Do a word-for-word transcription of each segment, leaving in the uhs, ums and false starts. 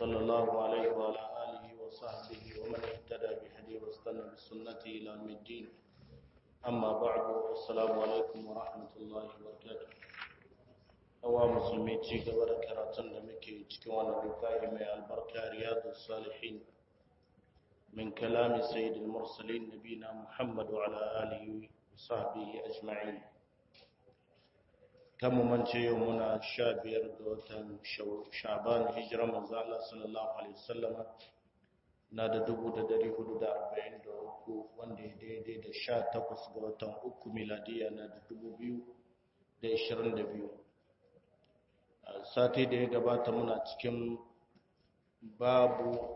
صلى الله عليه وعلى آله وصحبه ومن اهتدى بهديه واستنى بسنته إلى يوم الدين أما بعد السلام عليكم ورحمة الله وبركاته أوا مسلمي ci gaba da karatun da muke cikin wannan littafi mai albarka Riyadus Salihin min kalami sayyidil mursalin nabiyina Muhammad wa ala alihi wa sahbihi ajma'in kan mu mance yau muna sha biyar ga watan Sha'ban hijira manzo Allah sallallahu alaihi wasallam na da dubu da dari hudu da arba'in da uku wanda ya daidai da sha takwas ga watan uku miladiya na da dubu biyu da ishirin da biyu sati da ya gabata muna cikin babu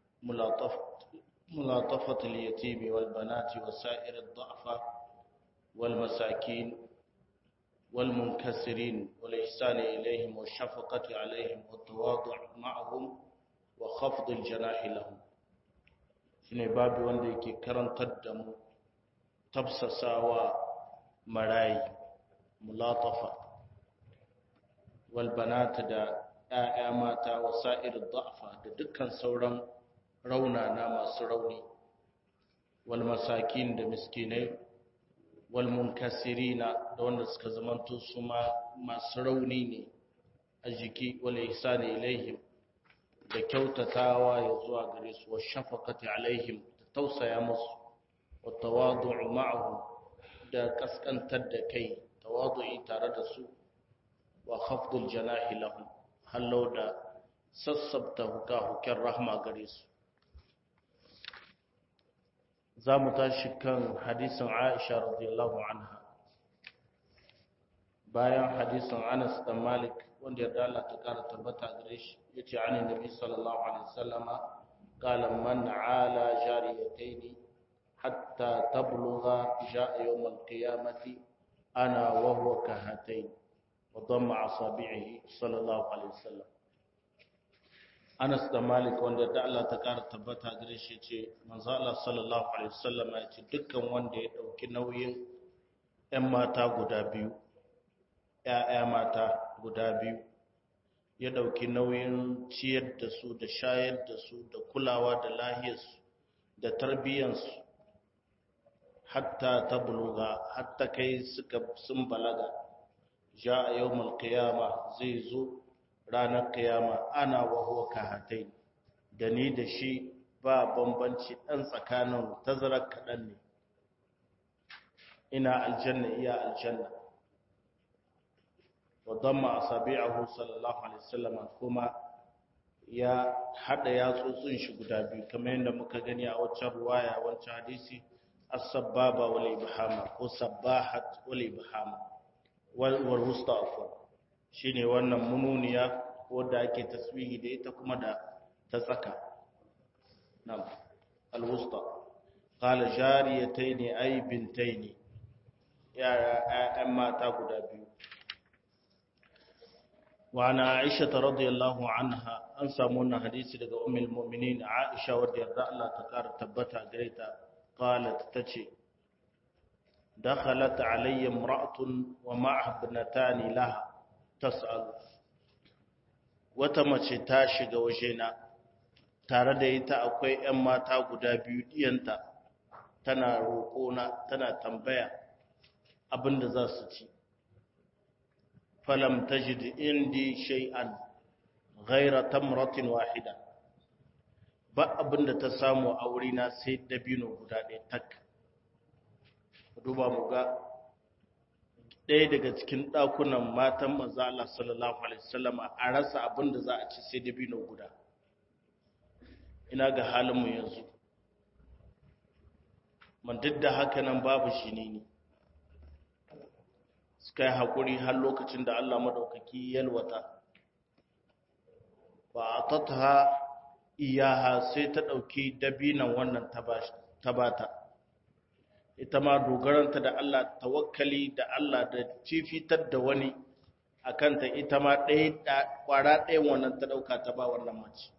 mulatafat al-yatimi wal banati wa sa'ir ad-da'fa wal masakin wal munkasirin wal ihsan ilayhim wa shafaqati alayhim wa tawadu' ma'ahum wa khafd al-janah lahum shine babu wanda yake karantar da mu tafsasawa marayi mulatafa walbanata da ‘ya'ya mata wa sa'ir da'afa da dukkan sauran raunana masu rauni, walmasakin da miskinai, walmunkasirina da wanda suka zamanto su ma masu rauni ne a jiki, wale isa ne ilaihim da kyautatawa ya zuwa gare su, wa shafakati alaihim da tausaya musu, wa tawadu'u ma'ahu da kaskantar da kai, tawadu'i tare da su, wa khafdul janahi lahum hallau da sassabta hukahuken rahma gare su za mu tashi kan hadisin Aisha radiyallahu anha bayan hadisin Anas da Malik wanda ya dala ta kara tabbata gare shi yace anin nabi sallallahu alaihi wasallama qala man ala jariyatayn hatta tablugha jaa yawm al-qiyamati ana wa huwa kahatayn وضم أصابعه صلى الله عليه وسلم Anas da Malik wanda da Allah ta ƙara tabbata gare shi ce manzo Allah sallallahu alaihi wasallam ya ce dukkan wanda ya dauki nauyin ƴan mata guda biyu ƴaƴa mata guda biyu ya dauki nauyin ciyar da su da shayar da su da kulawa da lahiyarsu da tarbiyyarsu hatta tabluga hatta kai suka sun balaga ja yawmul qiyama zai zo ranar qiyama ana wa huwa kahatain da ni da shi ba bambanci dan tsakanin tazarar kadan ne ina aljanna iya aljanna wa damma asabi'ahu sallallahu alaihi wasallam kuma ya hada yatsotsin shi guda biyu kamar yadda muka gani a wancan ruwaya wancan hadisi as-sababa wal ibhama ko sabahat wal ibhama walwusta afwan shine wannan mununiya wanda ake tasbihi da ita kuma da ta tsaka nam alwusta qala jariyatayn ay bintayn ya ayyan mata guda biyu wa ana aisha radhiyallahu anha an samu wannan hadisi daga ummul mu'minin aisha wadda yarda Allah ta kara tabbata gare ta qalat tace دخلت علي امرأة ومعها ابنتان لها تسأل وتمشي تاشي وجينا tare da ita akwai ƴan mata guda biyu diyanta tana roƙona tana tambaya abinda za su ci falam tajid indi shay'an ghayra tamratin wahida ba abinda ta samu a wurina sai dabino guda ɗaya tak duba mu ga ɗaya daga cikin ɗakunan matan manzo Allah sallallahu alaihi wasallam a rasa abin da za a ci sai dabino guda ina ga halin mu yanzu man duk da haka nan babu shi ne suka yi hakuri har lokacin da Allah madaukaki yalwata wa atatha iyaha sai ta dauki dabinan wannan tabata ita ma dogaranta da Allah tawakkali da Allah da cifitar da wani akan ta ita ma ɗaya kwara ɗayan wannan ta ɗauka ta ba wannan mace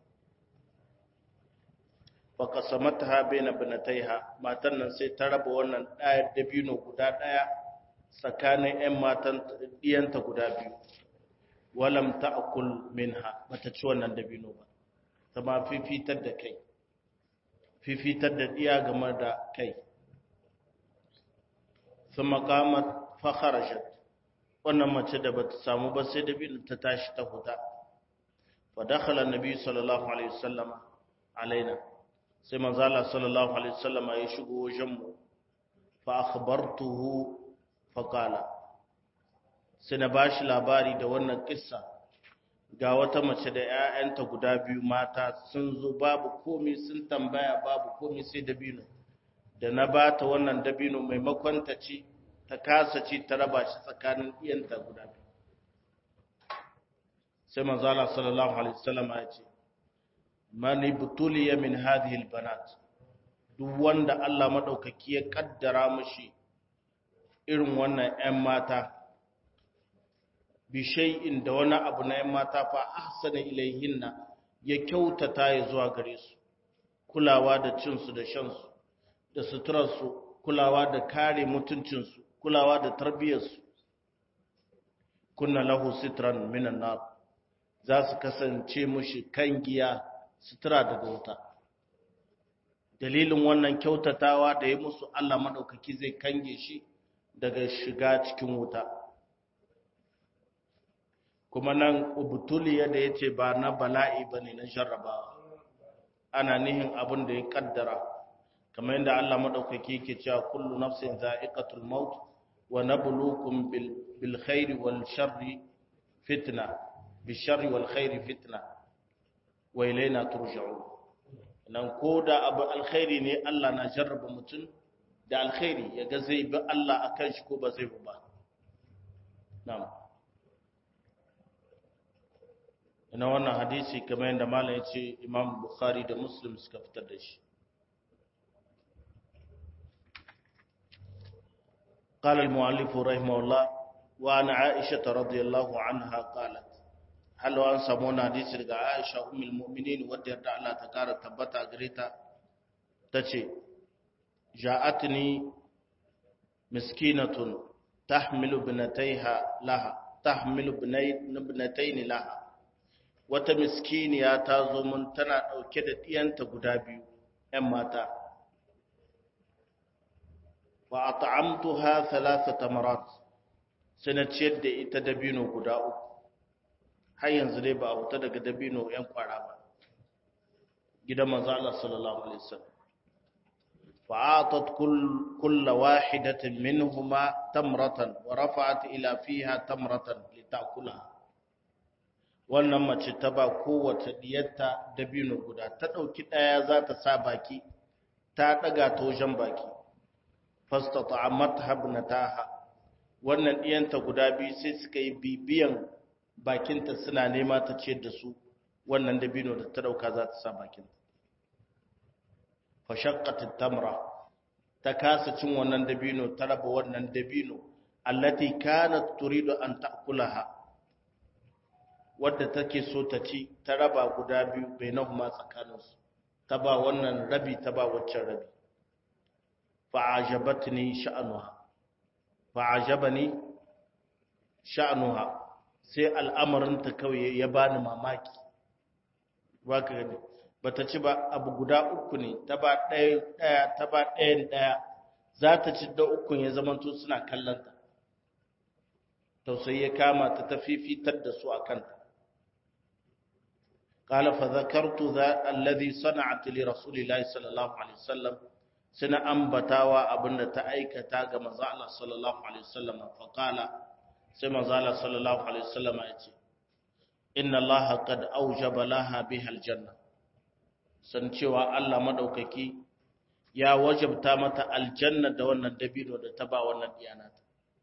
fa qasamataha baina binataiha matan nan sai ta raba wannan ɗayar dabino guda ɗaya tsakanin ƴan matan diyanta guda biyu walam ta'kul minha bata ci wannan dabino ba ta ma fifitar da kai fifitar da diya game da kai thumma qamat fa kharajat wannan mace da bata samu ba sai dabino ta tashi ta huta fa dakhala annabi sallallahu alaihi wasallam alaina sai manzo Allah sallallahu alaihi wasallam ya shigo wajen mu fa akhbartuhu fa qala sai na bashi labari da wannan kissa ga wata mace da ƴaƴanta guda biyu mata sun zo babu komai sun tambaya babu komai sai dabino da na bata wannan dabino maimakon ta ci ta kasa ci ta raba shi tsakanin iyanta guda biyu sai manzo Allah sallallahu alaihi wasallam ya ce man ibtuliya min hadhihi albanat duk wanda Allah madaukaki ya kaddara mishi irin wannan ƴan mata bi shay'in da wani abu na ƴan mata fa ahsana ilayhinna ya kyautata ya zuwa gare su kulawa da cin su da shan su da suturar su kulawa da kare mutuncin su kulawa da tarbiyyar su kunna lahu sitran minan nar za su kasance mushi kangiya sutura daga wuta dalilin wannan kyautatawa da ya musu Allah madaukaki zai kange shi daga shiga cikin wuta kuma nan ubtuliya da yace ba na bala'i bane na jarrabawa ana nihin abin da ya kaddara kamar yadda Allah madaukaki yake cewa kullu nafsin za'iqatul maut wa nabluukum bil bil khairi wal sharri fitna bil sharri wal khairi fitna wa ilaina turja'un nan ko da abu alkhairi ne Allah na jarraba mutum da alkhairi yaga zai bi Allah akan shi ko ba zai bi ba na'am ina wannan hadisi kamar yadda malam ya ce Imam Bukhari da Muslim suka fitar da shi قال المؤلف رحمه الله وعن عائشة رضي الله عنها قالت هل وان سمونا حديث daga Aisha ummul mu'minin wadda yarda Allah ta kara tabbata gare ta tace ja'atni miskinatun tahmilu binataiha laha tahmilu binatayn laha wata miskiniya ta zo mun tana dauke da diyanta guda biyu ƴan mata wa at'amtuha thalathata marat sana ciyar da ita dabino guda uku har yanzu dai ba a huta daga dabino ƴan kwara ba gidan manzo Allah sallallahu alaihi wasallam fa atat kull kull wahidatin minhuma tamratan wa rafa'at ila fiha tamratan litakula wannan mace ta ba kowace diyarta dabino guda ta dauki daya za ta sa baki ta daga ta wajen baki fastata'amat habnataha wannan diyanta guda biyu sai suka yi bibiyan bakinta suna nema ta ciyar da su wannan dabino da ta dauka za ta sa bakinta fa shaqqat tamra ta kasa cin wannan dabino ta raba wannan dabino allati kanat turidu an ta'kulaha wadda take so ta ci ta raba guda biyu bainahuma tsakaninsu ta ba wannan rabi ta ba waccan rabi fa'ajabatni sha'nuha fa'ajabani sha'nuha sai al'amarin ta kawai ya bani mamaki baka gani bata ci ba abu guda uku ne ta ba ɗaya ɗaya ta ba ɗayan ɗaya za ta ci da ukun ya zamanto suna kallon ta tausayi ya kama ta ta fifitar da su a kanta qala fa zakartu za alladhi sana'at li rasulillahi sallallahu alaihi wasallam suna ambatawa abinda ta aikata ga manzo Allah sallallahu alaihi wasallam fa qala sai manzo Allah sallallahu alaihi wasallam ya ce inna Allah qad awjaba laha biha aljanna san cewa Allah madaukaki ya wajabta mata aljanna da wannan dabino da ta ba wannan diyana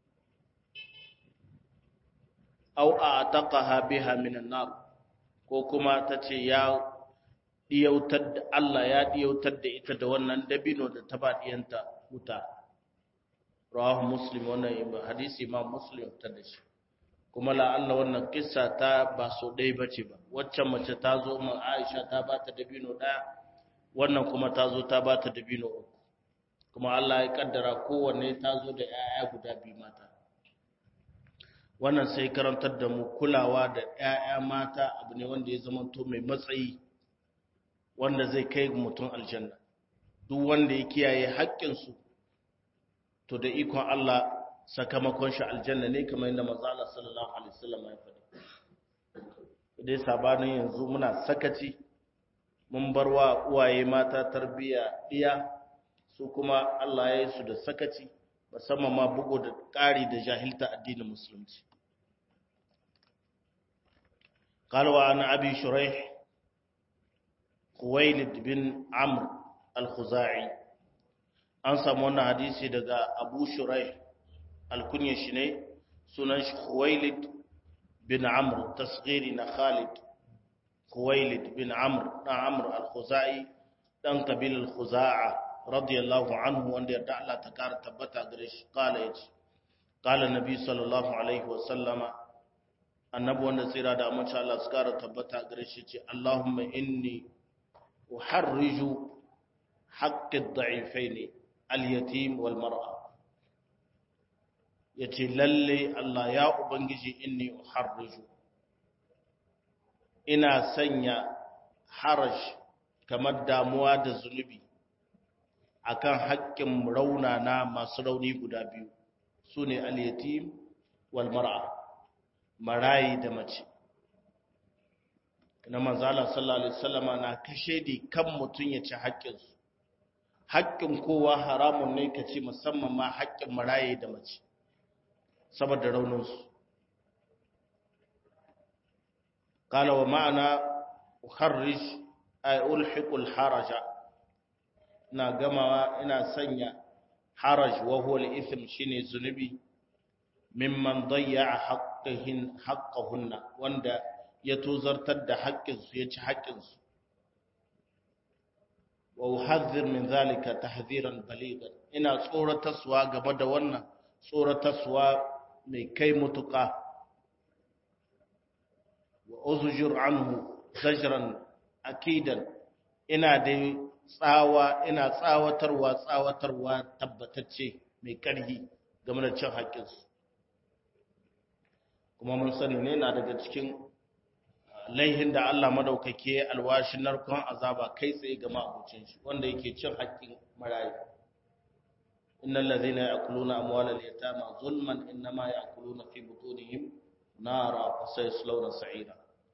aw a'taqaha biha minan nar ko kuma tace ya diyautar da Allah ya diyautar da ita da wannan dabino da ta ba diyanta wuta rawahu muslim wannan hadisi imam muslim ta da shi kuma la Allah wannan kissa ta ba so dai bace ba waccan mace ta zo mun Aisha ta ba ta dabino daya wannan kuma ta zo ta ba ta dabino uku kuma Allah ya kaddara kowanne ta zo da yaya guda biyu mata wannan sai karantar da mu kulawa da yaya mata abu ne wanda ya zama to mai matsayi wanda zai kai mutum aljanna. Duk wanda ya kiyaye haƙƙinsu to da ikon Allah sakamakon shi aljanna ne, kamar yadda manzo Allah sallallahu alaihi wasallam ya faɗi. Dai sabanin yanzu muna sakaci, mun bar wa uwaye mata tarbiya iya, su kuma Allah ya yi su da sakaci, musamman ma bugu da ƙari da jahilta addinin musulunci. Qalwa an abi shuraih Khuwailid bin Amr al-Khuzai, an samu wannan hadisi daga Abu Shuraih, alkunya shi ne sunan shi Khuwailid bin Amr, tasghiri na Khalid. Khuwailid bin Amr dan Amr al-Khuzai, dan kabilar Khuza'a radiyallahu anhu, wanda ya Allah ta kara tabbata gare shi. Kala yace, kala nabi sallallahu alaihi wa sallama, annabi wanda tsira da amince Allah su kara tabbata gare shi ce, Allahumma inni uharriju haqqi ad-da'ifaini al-yatim wal mar'a. Yace lalle Allah ya ubangiji, inni uharriju, ina sanya haraj kamar damuwa da zunubi akan haƙƙin raunana masu rauni guda biyu, sune al-yatim wal mar'a, marayi da mace. Na manzala sallallahu alaihi wasallama na kashe di kan mutun ya ci haƙƙinsu. Haƙƙin kowa haramun ne ka ci, musamman ma haƙƙin marayi da mace, saboda rauninsu. Qala wa ma'ana ukharrij ay ulhiqul haraja, na gamawa ina sanya haraj wa huwa al-ithm, shine zunubi, mimman dayya haqqihin haqqahunna, wanda ya tozartar da haƙƙinsu, ya ci haƙƙinsu. Wa uhadhir min zalika tahdhiran balighan, ina tsoratarwa game da wannan tsoratarwa mai kai mutuƙa. Wa uzjur anhu zajran akidan, ina da tsawa ina tsawatarwa tsawatarwa tabbatacce mai ƙarfi game da cin haƙƙinsu. Kuma mun sani ne na daga cikin laihin da Allah madaukake alwashin narkon azaba kai tsaye ga ma'abucin shi, wanda yake cin haƙƙin marayi. Innal ladhina ya'kuluna amwalal yatama zulman innama ya'kuluna fi butunihim nara wa sayaslawna sa'ira.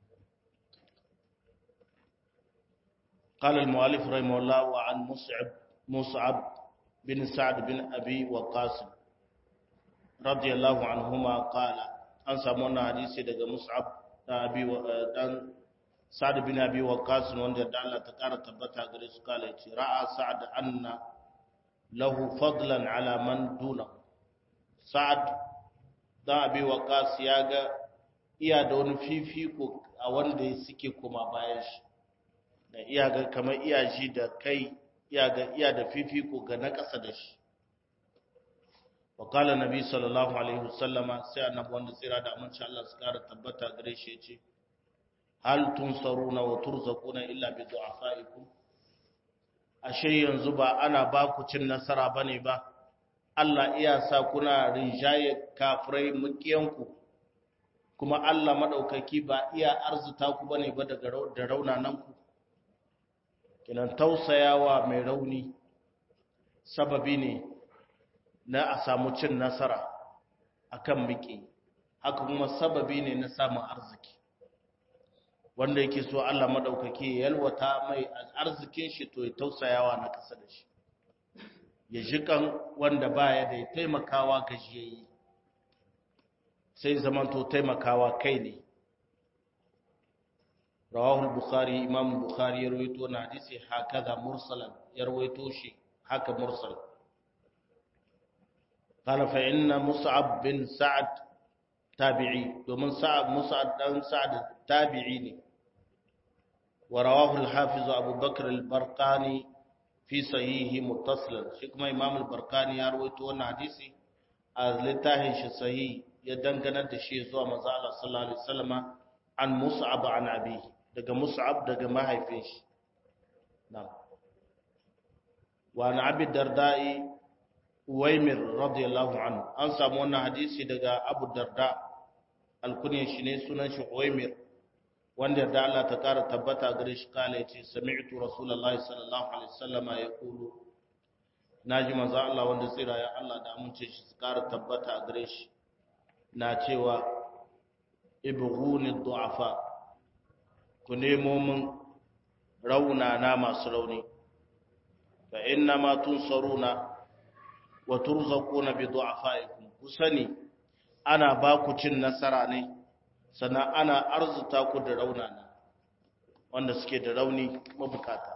قال المؤلف رحمه الله وعن مصعب مصعب بن سعد بن أبي وقاص رضي الله عنهما قال an samu wannan hadisi daga Mus'ab dan Abi dan Sa'd bin Abi Waqqas, wanda da Allah ta kara tabbata gare su, kala yace ra'a Sa'd anna lahu fadlan ala man duna. Sa'd dan Abi Waqqas ya ga iya da wani fifiko a wanda suke kuma bayan shi, da iya ga kamar iya shi da kai, iya ga iya da fifiko ga na ƙasa da shi. وقال النبي صلى الله عليه وسلم sai annabi wanda tsira da aminci Allah su kara tabbata gare shi yace, hal tunsaruna wa turzaquna illa bi du'afaikum, ashe yanzu ba ana ba ku cin nasara bane ba, Allah iya sa kuna rinjaye kafirai mukiyanku, kuma Allah madaukaki ba iya arzuta ku bane ba daga da raunanan ku. Kinan tausayawa mai rauni sababi ne na a samu cin nasara akan miki, haka kuma sababi ne na samun arziki. Wanda yake so Allah madaukake ya yalwata mai arzikin shi, to ya tausayawa na kasa da shi, ya jikan wanda baya da ya taimakawa gajiyayi, sai zaman to taimakawa kai ne. Rawahu al-Bukhari, Imam Bukhari ya rawaito na hadisi hakaza mursalan, ya rawaito shi haka mursal. قال فإن مصعب بن سعد تابعي، ومن صعب مصعب بن سعد تابعي. ورواه الحافظ أبو بكر البرقاني في صحيحه متصلا. شكما إمام البرقاني يروي تون حديثي أذلتاه صحيح يدنغنا دشي زوا مزال صلى الله عليه وسلم عن مصعب عن أبيه، دغ مصعب دغ ما هيفيش. نعم. وعن أبي الدرداء Uwaimir radiyallahu anhu, an samu wannan hadisi daga Abu Darda, alkunyar shi ne sunan shi Uwaimir wanda yarda Allah ta ƙara tabbata gare shi kala yace sami'tu rasulullahi sallallahu alaihi wasallama yaqulu naji manzo Allah wanda tsira ya Allah da amince shi su ƙara tabbata gare shi na cewa ibghuni du'afa ku nemo min rauna na masu rauni fa inna ma tunsaruna wa turzaquna bi du'afaikum kusani ana ba ku cin nasara ne sannan ana arzuta ku da raunana wanda suke da rauni mabukata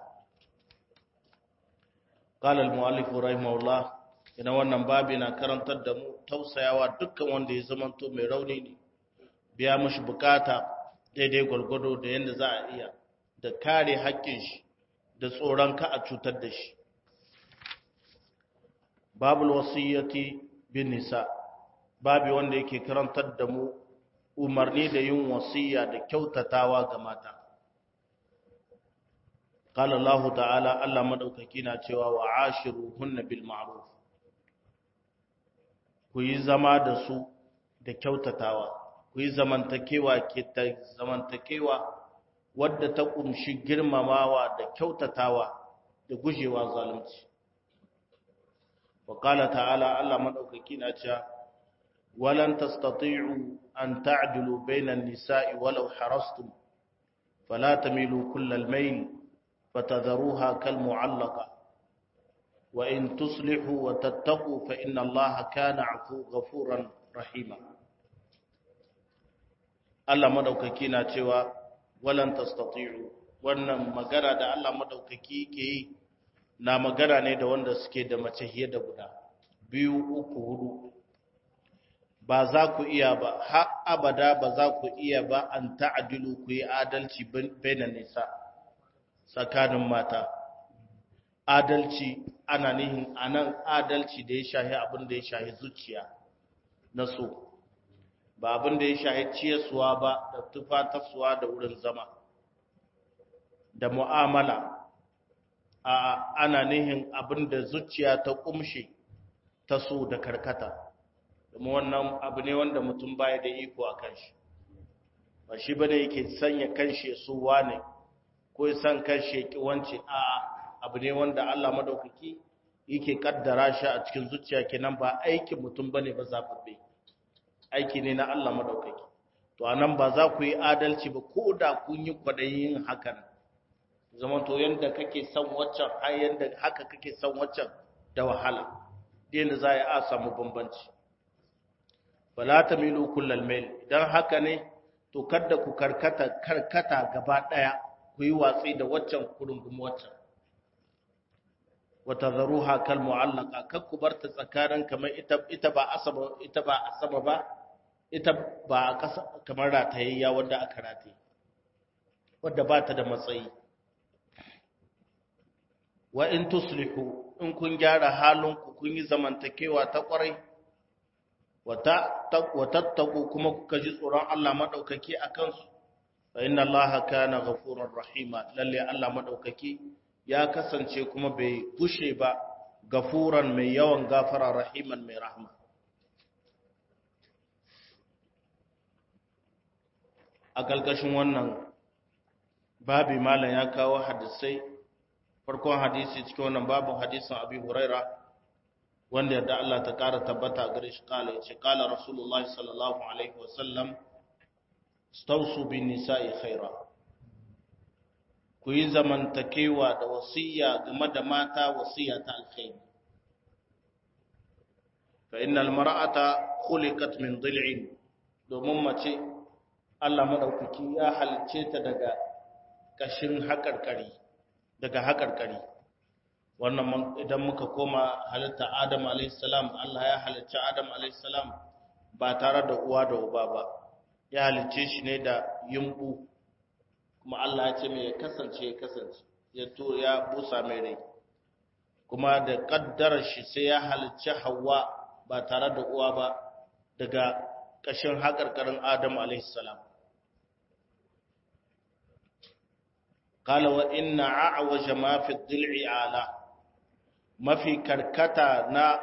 qala al-muallif rahimahullah ina wannan babi na karantar da mu tausayawa dukkan wanda ya zamanto mai rauni ne biya mishi bukata daidai gwargwado da yanda za a iya da kare haƙƙin shi da tsoron ka a cutar da shi babul wasiyyati bin nisa babi wanda yake karantar da mu umarni da yin wasiyya da kyautatawa ga mata qala Allah ta'ala Allah madaukaki na cewa wa ashiruhunna bil ma'ruf ku yi zama da su da kyautatawa ku yi zamantakewa ke ta zamantakewa wadda ta kumshi girmamawa da kyautatawa da gujewa zalunci wa qala ta'ala Allah madaukaki na cewa walan tastati'u an ta'dilu bayna an-nisa'i walau harastum fala tamilu kullal mayl fatadharuha kal mu'allaqa wa in tuslihu wa tattaqu fa inna Allaha kana 'afuwan rahima Allah madaukaki na cewa walan tastati'u wannan magana da Allah madaukaki ke yi na magana ne da wanda suke da mace hiye da guda biyu uku hudu ba za ku iya ba har abada ba za ku iya ba an ta'adilu ku yi adalci bainan nisa tsakanin mata adalci ana nihin anan adalci da ya shahi abin da ya shahi zuciya na so ba abin da ya shahi ciyarsuwa ba da tufatarsuwa da wurin zama da mu'amala a ana nihin abin da zuciya ta kumshe ta so da karkata kuma wannan abu ne wanda mutum baya da iko a kanshi ba shi bane yake sanya kanshi su wane ko ya san kanshi ki wance a abu ne wanda Allah madaukaki yake kaddara shi a cikin zuciya kenan ba aikin mutum bane ba zababbe aiki ne na Allah madaukaki to anan ba za ku yi adalci ba ko da kun yi kwadayin hakan zaman to yanda kake son waccan ai yanda haka kake son waccan da wahala yanda za a samu bambanci fala tamilu kullal mail dan haka ne to kada ku karkata karkata gaba daya ku yi watsi da waccan kurungum waccan watadharuha kal mu'allaqa kakku barta tsakanin kamar ita ita ba asaba ita ba asaba ba ita ba kamar ratayayya wanda aka rataye wanda ba ta da matsayi wa in tuslihu in kun gyara halinku kun yi zamantakewa ta kwarai wa tattaku kuma kuka ji tsoron Allah madaukaki akan su fa inna Allaha kana ghafurur rahima lalle Allah madaukaki ya kasance kuma bai gushe ba gafuran mai yawan gafara rahiman mai rahma a kalkashin wannan babi malam ya kawo hadisai farkon hadisi cikin wannan babin hadisin Abi Huraira wanda yadda Allah ta ƙara tabbata gare shi kala yace kala Rasulullahi sallallahu alaihi wasallam stausu bin nisa'i khaira ku yi zamantakewa da wasiya game da mata wasiya ta alkhairi fa innal mar'ata khuliqat min dhil'in domin mace Allah madaukaki ya halice ta daga kashin hakarkari daga hakarkari wannan idan muka koma halitta Adam alayhis salam Allah ya halicci Adam alayhis salam ba tare da uwa da uba ba ya halicce shi ne da yumbu kuma Allah ya ce mai ya kasance ya kasance ya to ya busa mai rai kuma da kaddarar shi sai ya halicci Hawwa ba tare da uwa ba daga kashin hakarkarin Adam alayhis salam قال وإن أعوج ما في الضلع على ما في كركتا نا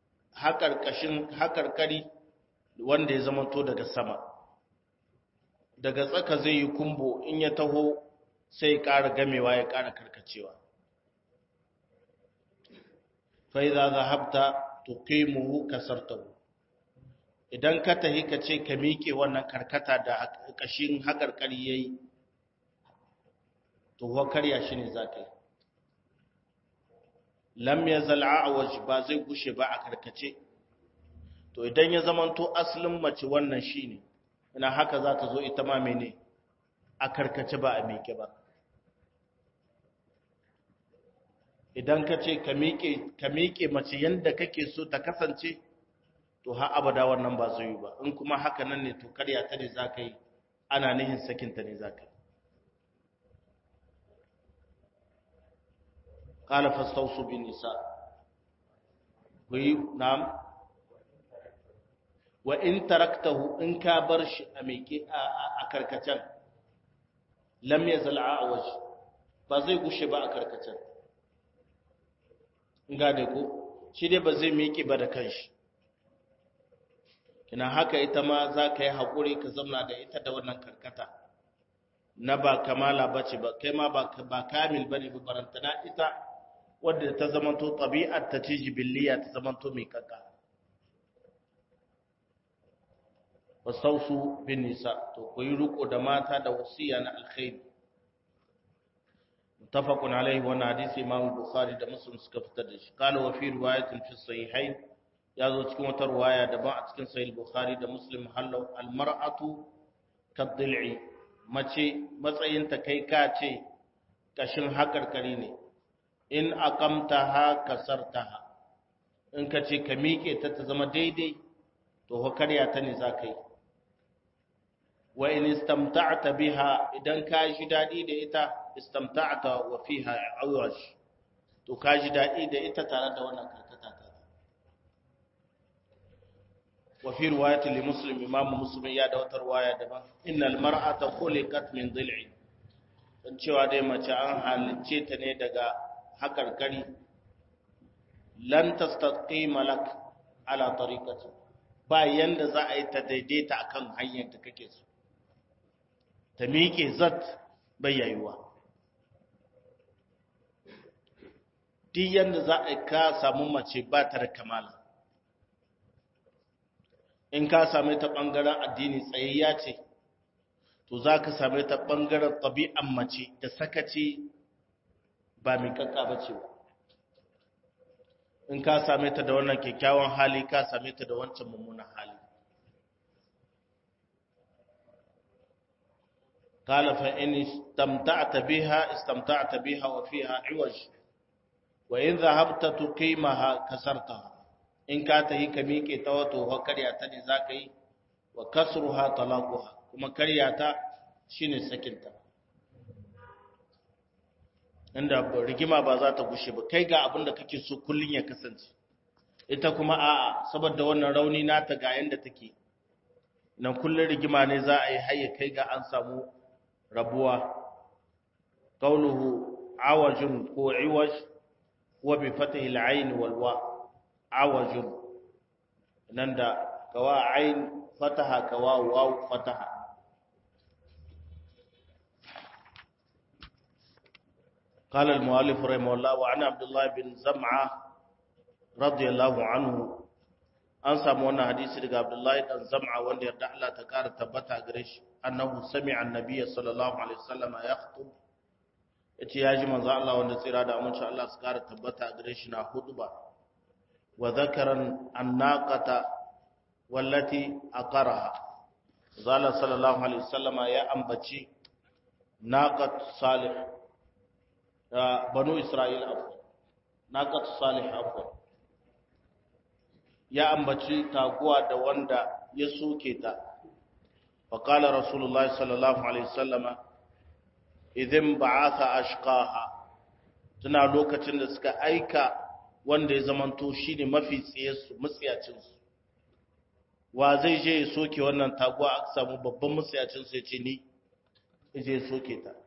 hakarkashin hakarkari wanda ya zama to daga sama daga tsaka zai yi kumbo in ya taho sai ya ƙara gamewa ya ƙara karkacewa fa idza dhahabta tuqimuhu kasartahu idan ka tahi ka ce ka miƙe wannan karkata da ƙashin haƙarƙari yayi to wa karya shi ne zaka yi lam yazal a'waj ba zai gushe ba a karkace to idan ya zamanto asalin mace wannan shine ina haka za ta zo ita ma mene a karkace ba a miƙe ba idan ka ce ka miƙe ka miƙe mace yanda kake so ta kasance to har abada wannan ba zai yi ba in kuma haka nan ne to karya ta ne zaka yi ana nihin sakin ta ne zaka yi qala fastawsu bin nisa wi nam wa in taraktahu in ka bar shi a miƙe a karkacen lam yazal a'waj ba zai gushe ba a karkacen in gane ko shi dai ba zai miƙe ba da kanshi kina haka ita ma za ka yi haƙuri ka zamna da ita da wannan karkata na ba kamala ba ce ba kai ma ba kamil ba ne ba barantana ita wadda ta zamanto ɗabi'ar ta ce jibiliya ta zamanto mai kaka wasausu bin nisa to ku yi riko da mata da wasiya na alkhairi mutafaqun alaihi wa hadisi imam bukhari da muslim suka fitar da shi qala wa fi riwayatin fi sahihain ya zo cikin wata ruwaya daban a cikin sahih bukhari da muslim halal almar'atu kadil'i mace matsayinta kai ka ce kashin hakarkari ne in aqamtaha kasartaha in ka ce ka miƙe ta ta zama daidai to hokarya ta ne za ka yi wa in istamta'ta biha idan ka ji dadi da ita istamta'ta wa fiha awaj to ka ji dadi da ita tare da wannan karkata ta wa fi riwayati li muslim imam muslim ya da wata riwaya daban innal mar'ata khuliqat min dhil'i dan cewa dai mace an halicce ta ne daga hakarkari lan tastaqima lak ala tariqati ba yanda za a yi ta daidaita akan hanyar da kake so ta miƙe zat bayyayuwa duk yanda za a ka samu mace ba ta da kamala in ka same ta ɓangaren addini tsayayya ce to za ka same ta ɓangaren ɗabi'an mace da sakaci ba mai kakka ba ce ba in ka same ta da wannan kyakkyawan hali ka same ta da wancan mummunan hali قال فإن استمتعت بها استمتعت بها وفيها عوج وإن ذهبت تقيمها كسرتها إن كانت هي كميكي توتو وكرياتا ذاكي وكسرها طلاقها كما كرياتا شين سكنتا inda rigima ba za ta gushe ba kai ga abin da kake so kullun ya kasance ita kuma a'a saboda wannan rauni nata ga yanda take nan kullun rigima ne za a yi hayya kai ga an samu rabuwa qawluhu awajun ko iwaj wa bi fathi al-ayn wal wa awajun nan da kawa ayn fataha kawa waw fataha قال المؤلف رحمه الله وعن عبد الله بن زمعة رضي الله عنه an samu wannan hadisi daga Abdullahi dan Zam'a wanda yarda Allah ta ƙara tabbata gare shi annahu sami'a annabiyya sallallahu alaihi wasallam yakhutub yace yaji manzo Allah wanda tsira da aminci Allah su ƙara tabbata gare shi na hudba wa dhakaran annaqata wallati aqaraha zalla sallallahu alaihi wasallam ya ambaci naqat salih banu Isra'il afwa naqat salih afwa ya ambaci taguwa da wanda ya soke ta faqala rasulullahi sallallahu alaihi wasallama idan ba'atha ashqaha tuna lokacin da suka aika wanda ya zamanto shine mafi tsiyarsu mutsiyacin su wa zai je ya soke wannan taguwa aka samu babban mutsiyacin su yace ni je ya soke ta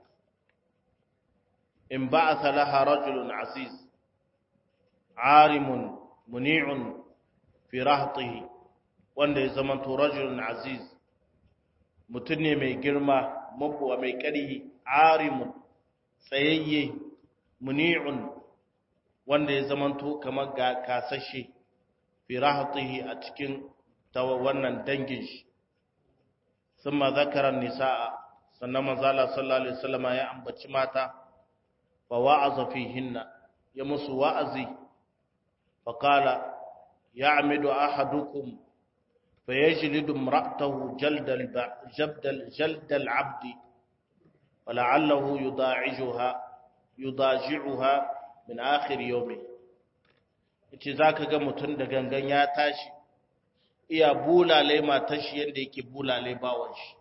in ba'atha laha rajulun aziz arimun muni'un fi rahtihi wanda ya zama to rajulun aziz mutum ne mai girma mabuwa mai ƙarhi arimun tsayayye muni'un wanda ya zamanto kamar ga kasashe fi rahatihi a cikin tawa wannan dangin shi thumma zakara nisaa sannan manzala sallallahu alaihi wasallam ya ambaci mata fa wa'aza fihinna ya musu wa'azi fa qala ya'midu ahadukum fayajlidu imra'atahu jaldal jaldal jaldal 'abdi wala'allahu yuda'ijuha yudaji'uha min akhir yawmi yace zaka ga mutun da gangan ya tashi iya bulale matar shi yanda yake bulale bawon shi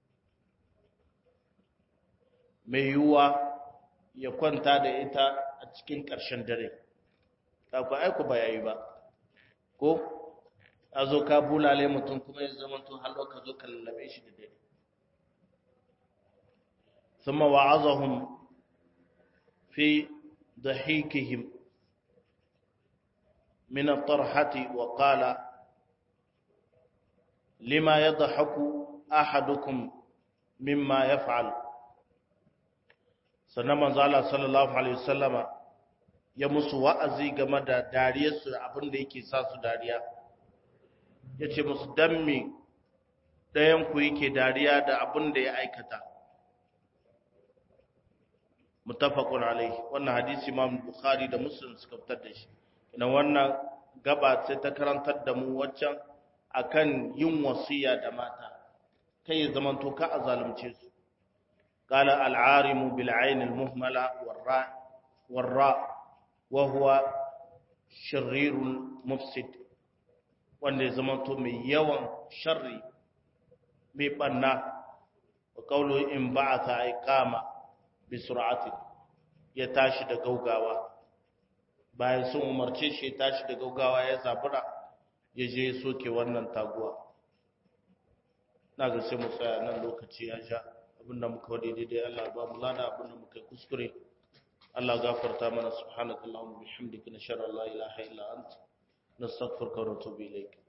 mai yuwa ya kwanta da ita a cikin ƙarshen dare kaku aiku ba yayi ba ko a zo ka bulale mutum kuma ya zama to har ka zo ka lallabe shi da dare thumma wa'azahum fi ضحيكهم من الطرحة وقال لما يضحك أحدكم مما يفعل sannan manzo Allah sallallahu alaihi wasallama ya musu wa'azi game da dariyarsu da abin da yake sa su dariya yace musu dan me dayan ku yake dariya da abin da ya aikata muttafaqun alaihi wannan hadisi Imam Bukhari da Muslim suka fitar da shi ina wannan gaba sai ta karantar da mu waccan akan yin wasiya da mata kai ya zamanto ka azalumce su qala al-arimu bil ayn al-muhmala war-ra war-ra wa huwa sharrirul mufsid wanda ya zamanto mai yawan sharri mai banna wa qawlu in ba'atha iqama bi sur'atin ya tashi da gaugawa bayan sun umarce shi ya tashi da gaugawa ya zabura ya je ya soke wannan taguwa na ga sai mu tsaya nan lokaci ya sha abinda muka wade daidai Allah ba mu lada abinda muka kuskure Allah gafarta mana subhanakallahumma bihamdika nashhadu an la ilaha illa anta nastaghfiruka wa natubu ilayk